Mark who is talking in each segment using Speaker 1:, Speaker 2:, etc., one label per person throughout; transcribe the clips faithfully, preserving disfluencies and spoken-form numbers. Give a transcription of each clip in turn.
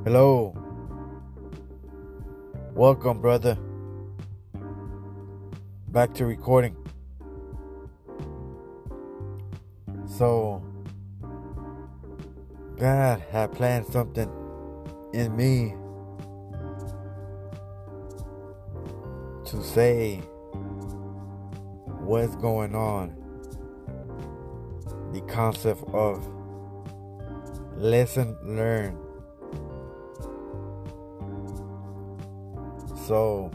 Speaker 1: Hello, welcome, brother. Back to recording. So, God had planned something in me to say what's going on. The concept of lesson learned. So,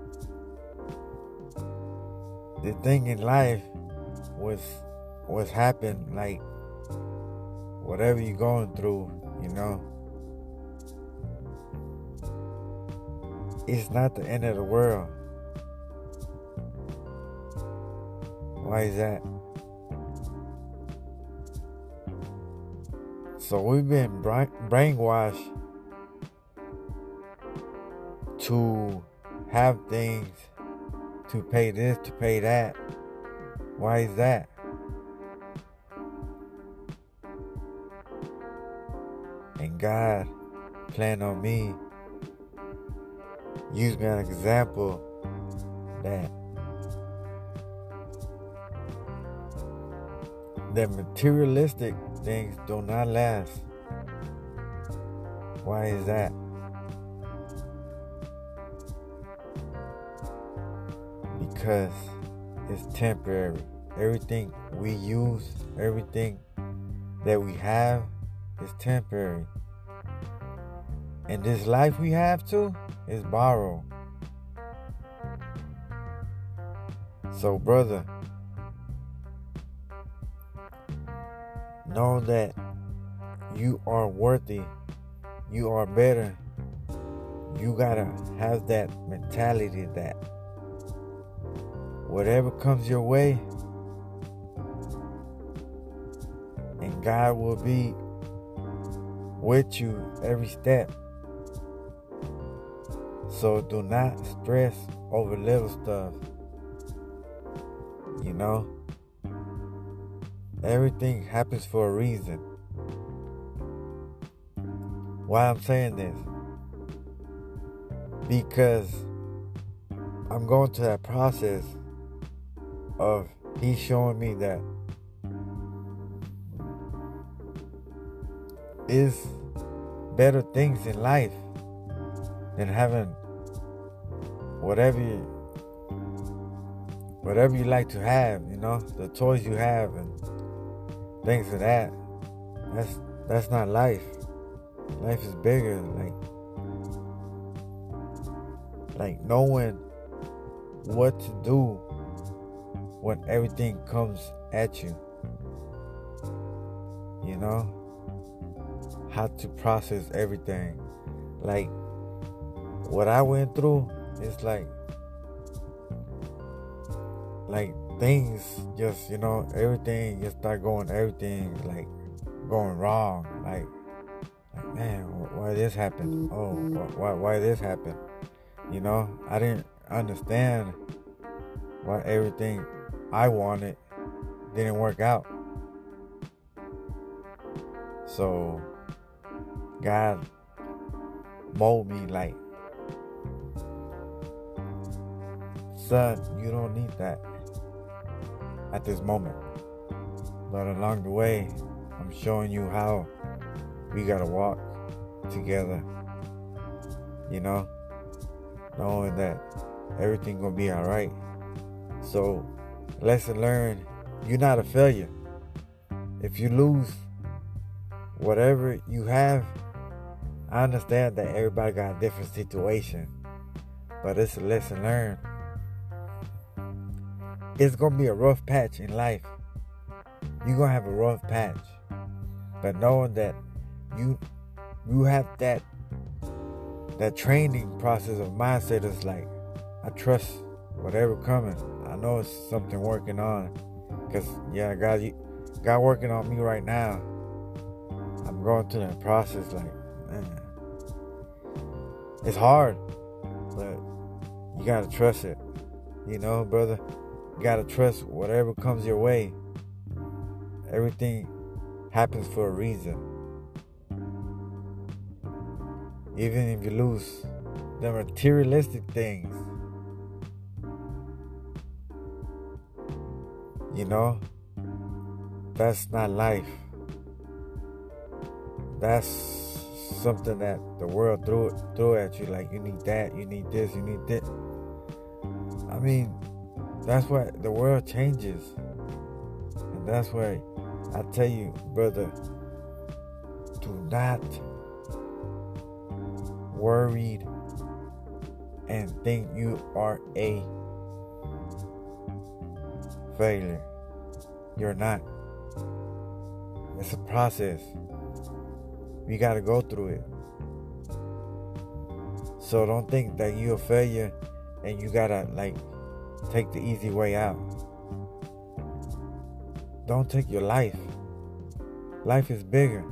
Speaker 1: the thing in life was what's happened, like whatever you're going through, you know, it's not the end of the world. Why is that? So we've been brainwashed to have things, to pay this, to pay that. Why is that? And God planned on me using an example that that materialistic things do not last. Why is that? Because it's temporary. Everything we use, everything that we have is temporary. And this life we have too is borrowed. So, brother, know that you are worthy. You are better. You gotta have that mentality that whatever comes your way, and God will be with you every step. So do not stress over little stuff. You know, everything happens for a reason. Why I'm saying this? Because I'm going through that process of He's showing me that is better things in life than having whatever you, whatever you like to have, you know, the toys you have and things of that. That's that's not life. Life is bigger, like like knowing what to do when everything comes at you. You know? How to process everything. Like what I went through, it's like like things just, you know, everything just start going, everything like going wrong. Like, like man, why this happened? Oh, why why this happened? You know, I didn't understand why everything I wanted didn't work out. So God molded me like, son, you don't need that at this moment. But along the way, I'm showing you how we gotta walk together. You know, knowing that everything gonna be alright. So, lesson learned, you're not a failure. If you lose whatever you have, I understand that everybody got a different situation, but it's a lesson learned. It's gonna be a rough patch in life. You're gonna have a rough patch, but knowing that you you have that that training process of mindset is like, I trust whatever coming. I know it's something working on, cause yeah, God, you, God working on me right now. I'm going through that process, like, man, it's hard, but you gotta trust it. You know, brother, you gotta trust whatever comes your way. Everything happens for a reason. even if you lose the materialistic things, you know, that's not life. That's something that the world threw threw at you, like you need that, you need this, you need that. I mean, that's why the world changes. And that's why I tell you, brother, do not worry and think you are a failure. You're not. It's a process. You gotta go through it. So don't think that you're a failure and you gotta like take the easy way out. Don't take your life. Life is bigger.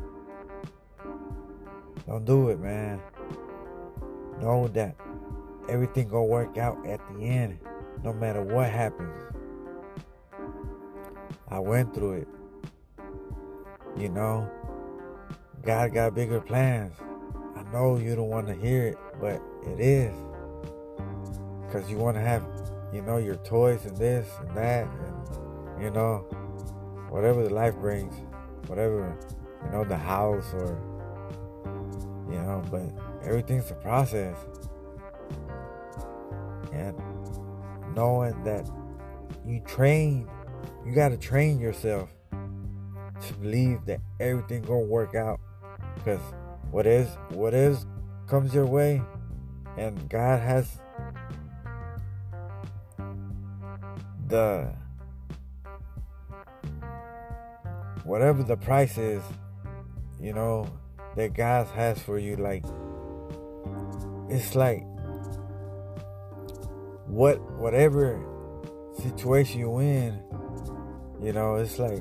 Speaker 1: Don't do it, man. Know that everything gonna work out at the end, no matter what happens. I went through it. You know, God got bigger plans. I know you don't want to hear it, but it is. Because you want to have, you know, your toys and this and that, and, you know, whatever the life brings, whatever, you know, the house or, you know, but everything's a process. And knowing that you train, you got to train yourself to believe that everything gonna work out. Because what is, what is comes your way, and God has the, whatever the price is, you know, that God has for you, like, it's like, what, whatever situation you in, you know, it's like,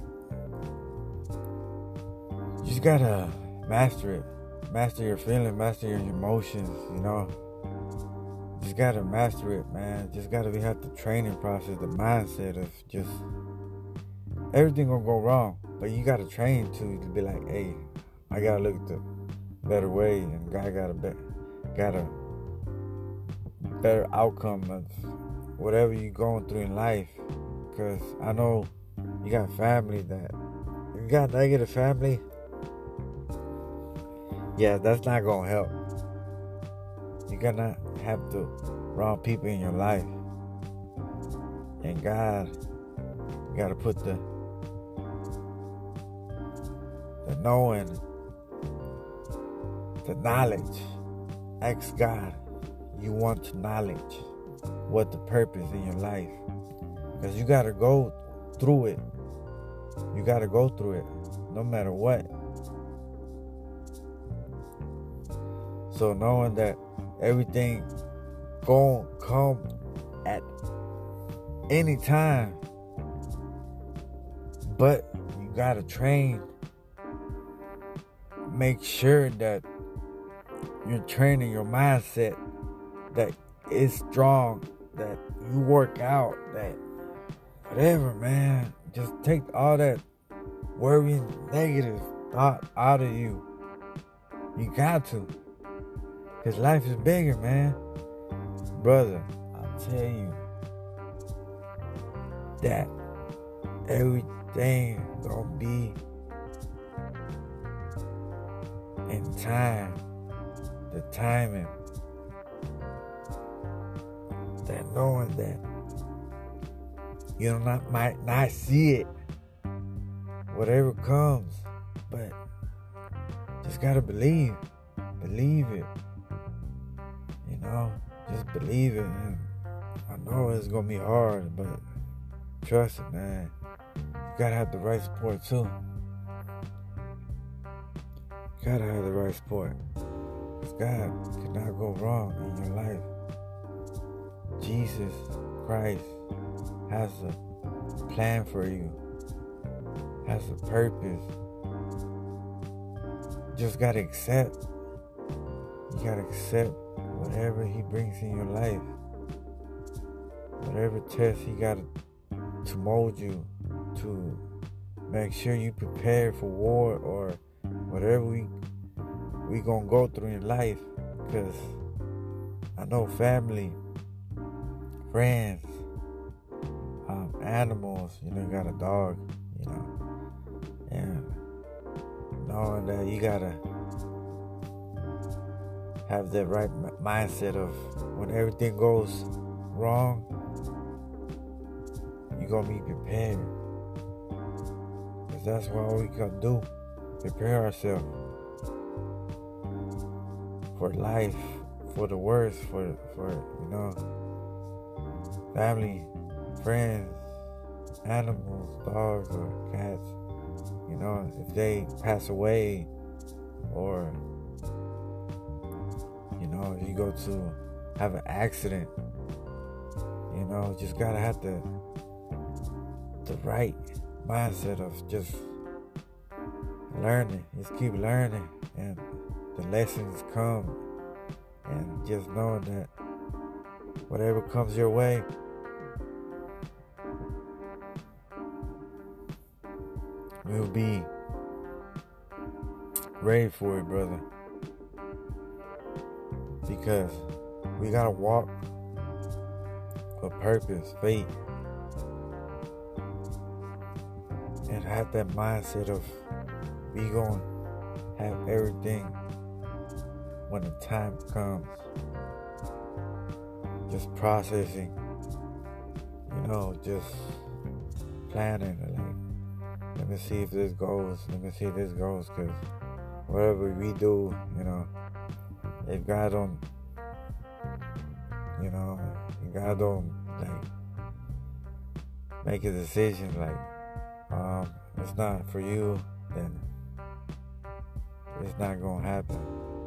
Speaker 1: you just gotta master it. Master your feelings, master your emotions, you know. Just gotta master it, man. Just gotta be have the training process, the mindset of just everything gonna go wrong. But you gotta train to, to be like, hey, I gotta look at the better way, and God got a better, got a better outcome of whatever you're going through in life. Because I know you got family that, if you got negative family, yeah, that's not gonna help. You're gonna have the wrong people in your life. And God, you gotta put the the knowing, the knowledge. Ask God, you want knowledge, what the purpose in your life. Because you gotta go through it. You gotta go through it, no matter what. So knowing that everything gonna come at any time, but you gotta train. Make sure that you're training your mindset, that it's strong, that you work out, that whatever, man. Just take all that worrying, negative thought out of you. You got to. Because life is bigger, man. Brother, I'll tell you that everything gonna be in time. The timing. That knowing that you know, not might not see it. Whatever comes. But just gotta believe. Believe it. You know, just believe it. And I know it's gonna be hard, but trust it, man. You gotta have the right support too. You gotta have the right support. Because God cannot go wrong in your life. Jesus Christ has a plan for you. Has a purpose. You just gotta accept. You gotta accept whatever He brings in your life. Whatever test He got to mold you, to make sure you prepare for war or whatever we we gonna go through in life. Because I know family, friends, um, animals, you know, you got a dog, you know, and knowing that you gotta have that right mindset of when everything goes wrong, you're gonna be prepared. Because that's what all we can do, prepare ourselves for life, for the worst, for, for you know, family, friends, animals, dogs or cats, you know, if they pass away, or, you know, if you go to have an accident, you know, just gotta have the, the right mindset of just learning, just keep learning, and the lessons come, and just knowing that whatever comes your way, we'll be ready for it, brother. Because we gotta walk a purpose, faith, and have that mindset of we gonna have everything when the time comes. Just processing, you know, just planning, like, let me see if this goes, let me see if this goes, because whatever we do, you know, if God don't, you know, if God don't, like, make a decision, like, um, it's not for you, then it's not gonna happen.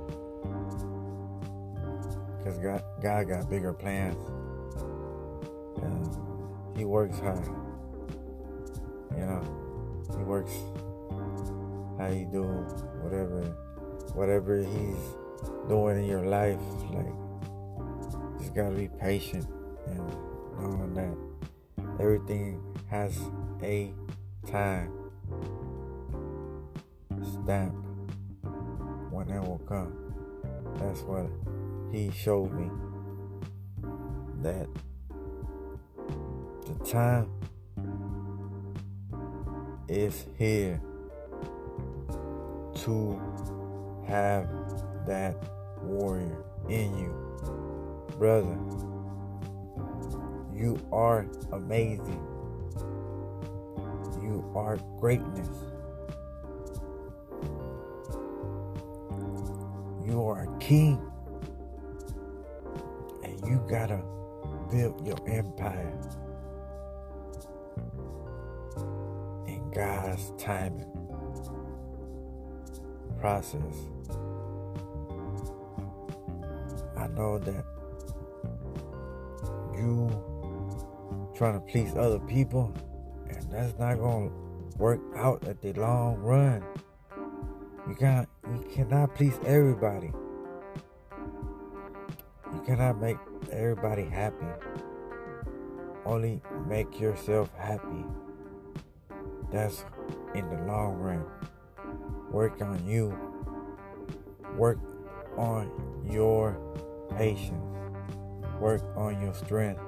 Speaker 1: Because God, God got bigger plans, and He works hard, you know, He works how He do whatever, whatever He's doing in your life. Like, just gotta be patient and knowing that everything has a time stamp when it will come. That's what He showed me, that the time is here to have that warrior in you. Brother, you are amazing. You are greatness. You are a king. And you gotta build your empire in God's timing process. I know that you trying to please other people, and that's not gonna work out at the long run. You can't, you cannot please everybody. You cannot make everybody happy. Only make yourself happy. That's in the long run. Work on you. Work on your patience. Work on your strength.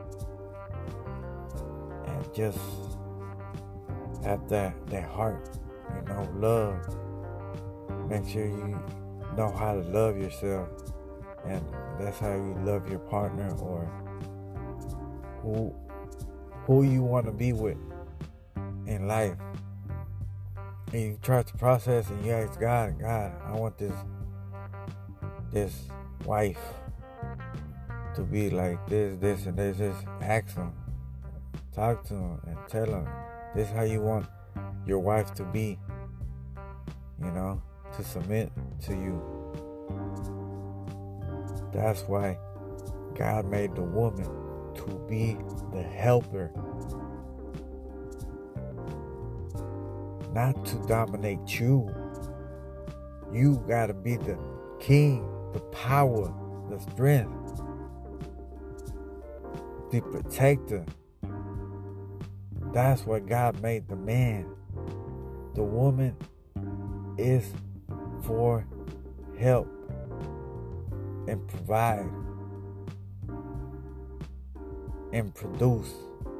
Speaker 1: And just have that, that heart, you know, love. Make sure you know how to love yourself. And that's how you love your partner, or who who you want to be with in life. And you try to process and you ask God, God, I want this this wife to be like this, this, and this. Just ask Him, talk to Him, and tell Him this is how you want your wife to be. You know, to submit to you. That's why God made the woman to be the helper, not to dominate you. You gotta be the king, the power, the strength, the protector. That's what God made the man. The woman is for help. and provide and produce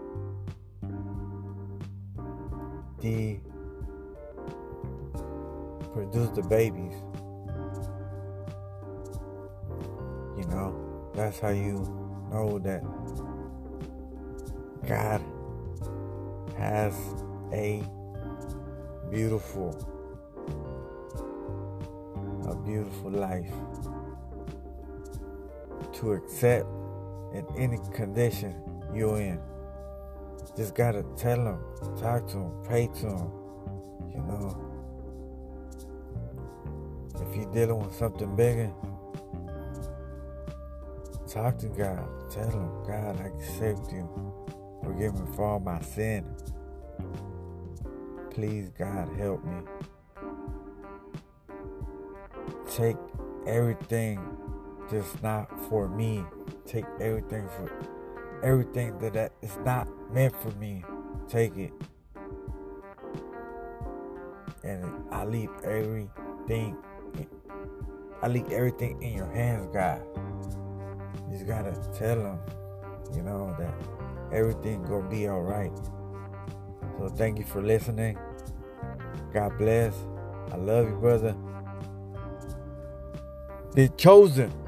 Speaker 1: the produce the babies. You know, that's how you know that God has a beautiful, a beautiful life to accept in any condition you're in. Just gotta tell him, talk to him, pray to him, you know. If you're dealing with something bigger, talk to God. Tell him, God, I accept you. Forgive me for all my sin. Please, God, help me. Take everything that's not for me. Take everything for everything that, that is not meant for me. Take it. And I leave everything I leave everything in your hands, God. You just gotta tell him, you know, that everything gonna be alright. So thank you for listening. God bless. I love you, brother. The chosen.